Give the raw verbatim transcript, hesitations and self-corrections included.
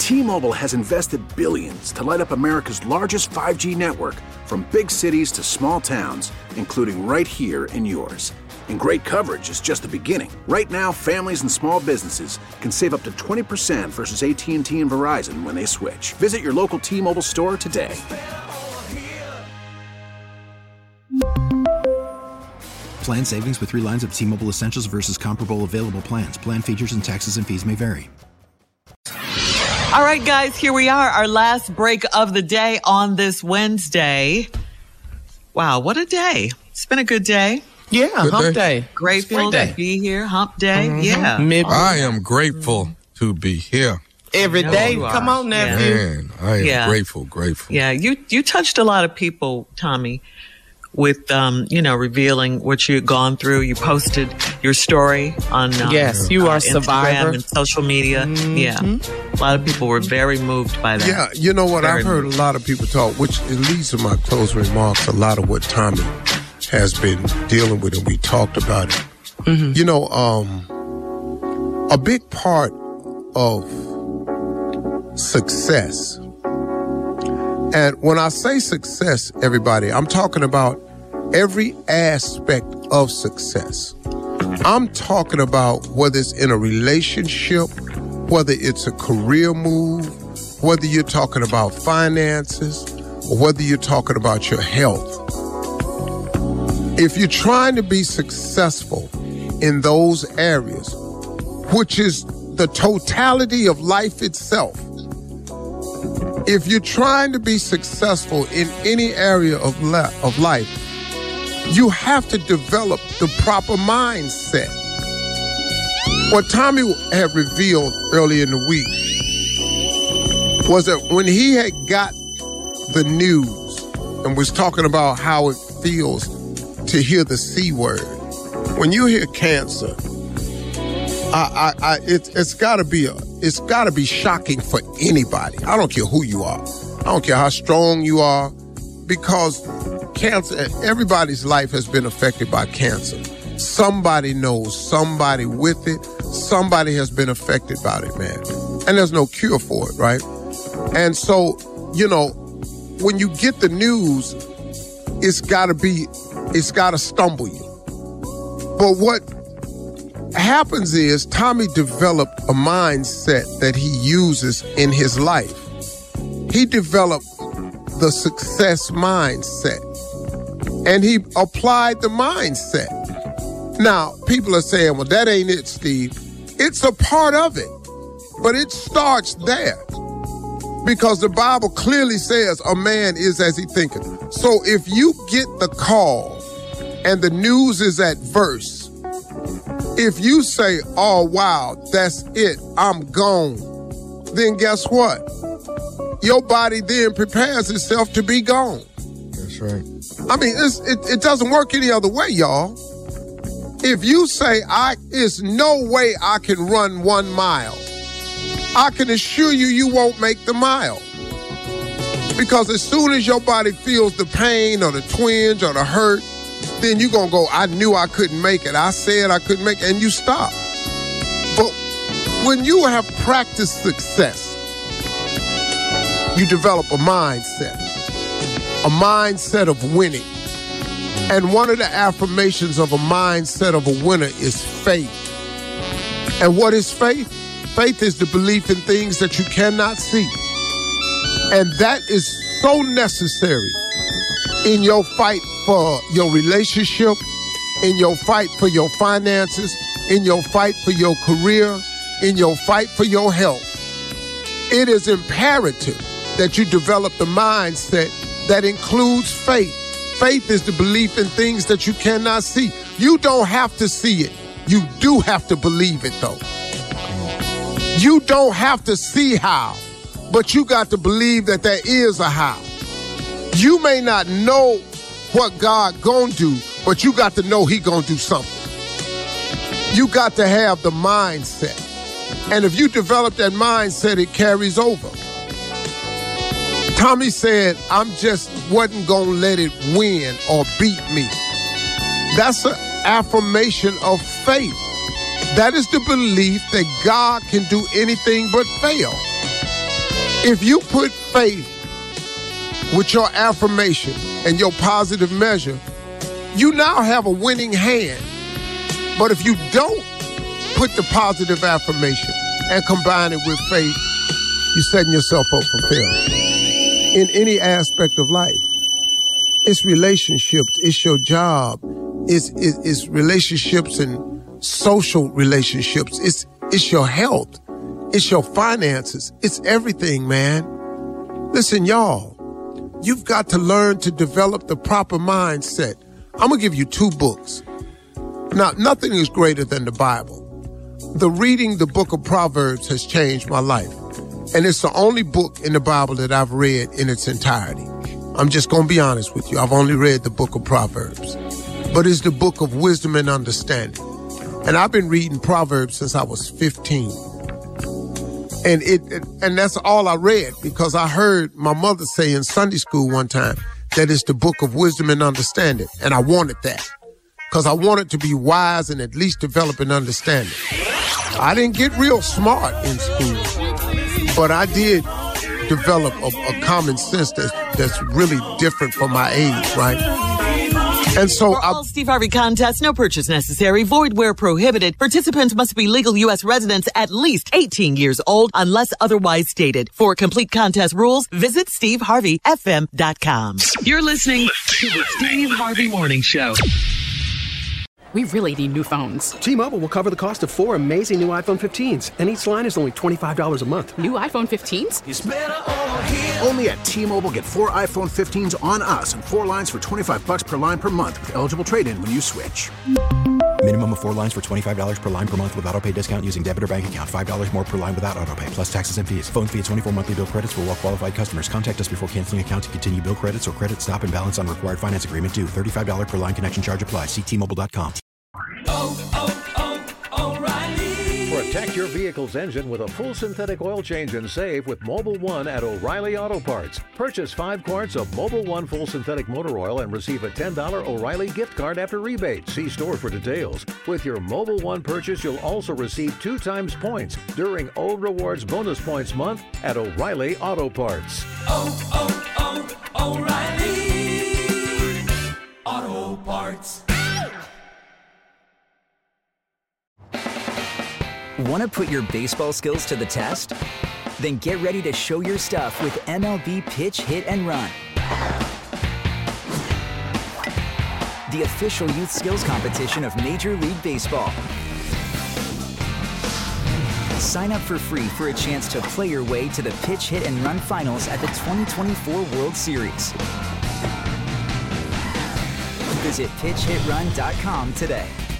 T-Mobile has invested billions to light up America's largest five G network, from big cities to small towns, including right here in yours. And great coverage is just the beginning. Right now, families and small businesses can save up to twenty percent versus A T and T and Verizon when they switch. Visit your local T-Mobile store today. Plan savings with three lines of T-Mobile Essentials versus comparable available plans. Plan features and taxes and fees may vary. All right, guys, here we are, our last break of the day on this Wednesday. Wow, what a day. It's been a good day. Yeah, good hump day. day. Grateful to be here. Hump day. Mm-hmm. Yeah. Mid- I am grateful to be here. Every day. Come on, nephew. Man, I am yeah. grateful, grateful. Yeah, you, you touched a lot of people, Tommy, with, um, you know, revealing what you had gone through. You posted your story on um, yes, you are uh, a survivor. Instagram and social media. Mm-hmm. Yeah. A lot of people were very moved by that. Yeah, you know what? Very I've heard moved. a lot of people talk, which it leads to my closing remarks, a lot of what Tommy has been dealing with, and we talked about it. Mm-hmm. You know, um, a big part of success, and when I say success, everybody, I'm talking about every aspect of success. I'm talking about whether it's in a relationship, whether it's a career move, whether you're talking about finances, or whether you're talking about your health. If you're trying to be successful in those areas, which is the totality of life itself, if you're trying to be successful in any area of, le- of life, you have to develop the proper mindset. What Tommy had revealed earlier in the week was that when he had got the news and was talking about how it feels to hear the C word, when you hear cancer, I, I, I it, it's got to be a, it's got to be shocking for anybody. I don't care who you are. I don't care how strong you are, because cancer, everybody's life has been affected by cancer. Somebody knows somebody with it. Somebody has been affected by it, man. And there's no cure for it, right? And so, you know, when you get the news, it's got to be, it's got to stumble you. But what happens is Tommy developed a mindset that he uses in his life. He developed the success mindset, and he applied the mindset. Now, people are saying, well, that ain't it, Steve. It's a part of it, but it starts there, because the Bible clearly says a man is as he thinketh. So if you get the call and the news is adverse, if you say, oh, wow, that's it, I'm gone, then guess what? Your body then prepares itself to be gone. That's right. I mean, it's, it, it doesn't work any other way, y'all. If you say, I, there's no way I can run one mile, I can assure you, you won't make the mile. Because as soon as your body feels the pain or the twinge or the hurt, then you're going to go, I knew I couldn't make it. I said I couldn't make it, and you stop. But when you have practiced success, you develop a mindset, a mindset of winning. And one of the affirmations of a mindset of a winner is faith. And what is faith? Faith is the belief in things that you cannot see. And that is so necessary in your fight for your relationship, in your fight for your finances, in your fight for your career, in your fight for your health. It is imperative that you develop the mindset that includes faith. Faith is the belief in things that you cannot see. You don't have to see it. You do have to believe it, though. You don't have to see how, but you got to believe that there is a how. You may not know what God gonna do, but you got to know he gonna do something. You got to have the mindset. And if you develop that mindset, it carries over. Tommy said, I'm just wasn't gonna let it win or beat me. That's an affirmation of faith. That is the belief that God can do anything but fail. If you put faith with your affirmation and your positive measure, you now have a winning hand. But if you don't put the positive affirmation and combine it with faith, you're setting yourself up for failure. In any aspect of life, it's relationships, it's your job, it's, it's, it's relationships and social relationships, it's, it's your health, it's your finances, it's everything, man. Listen, y'all, you've got to learn to develop the proper mindset. I'm going to give you two books. Now, nothing is greater than the Bible. The reading the book of Proverbs has changed my life. And it's the only book in the Bible that I've read in its entirety. I'm just going to be honest with you. I've only read the book of Proverbs. But it's the book of wisdom and understanding. And I've been reading Proverbs since I was fifteen. And it, it and that's all I read because I heard my mother say in Sunday school one time that it's the book of wisdom and understanding. And I wanted that because I wanted to be wise and at least develop an understanding. I didn't get real smart in school, but I did develop a, a common sense that's, that's really different for my age, right? And so For all I, Steve Harvey contests, no purchase necessary, void where prohibited. Participants must be legal U S residents at least eighteen years old unless otherwise stated. For complete contest rules, visit steve harvey f m dot com. You're listening to the Steve Harvey Morning Show. We really need new phones. T-Mobile will cover the cost of four amazing new iPhone fifteens, and each line is only twenty-five dollars a month. New iPhone fifteens? It's better over here. Only at T-Mobile, get four iPhone fifteens on us and four lines for twenty-five bucks per line per month with eligible trade-in when you switch. Minimum of four lines for twenty-five dollars per line per month with autopay discount using debit or bank account. five dollars more per line without autopay, plus taxes and fees. Phone fee at twenty-four monthly bill credits for well-qualified customers. Contact us before canceling account to continue bill credits or credit stop and balance on required finance agreement due. thirty-five dollars per line connection charge applies. See T Mobile dot com. Oh, oh, oh, O'Reilly. Protect your vehicle's engine with a full synthetic oil change and save with Mobil one at O'Reilly Auto Parts. Purchase five quarts of Mobil one full synthetic motor oil and receive a ten dollars O'Reilly gift card after rebate. See store for details. With your Mobil one purchase, you'll also receive two times points during O Rewards Bonus Points Month at O'Reilly Auto Parts. Oh, oh, oh, O'Reilly Auto Parts. Want to put your baseball skills to the test? Then get ready to show your stuff with M L B Pitch, Hit, and Run. The official youth skills competition of Major League Baseball. Sign up for free for a chance to play your way to the Pitch, Hit, and Run finals at the twenty twenty-four World Series. Visit pitch hit run dot com today.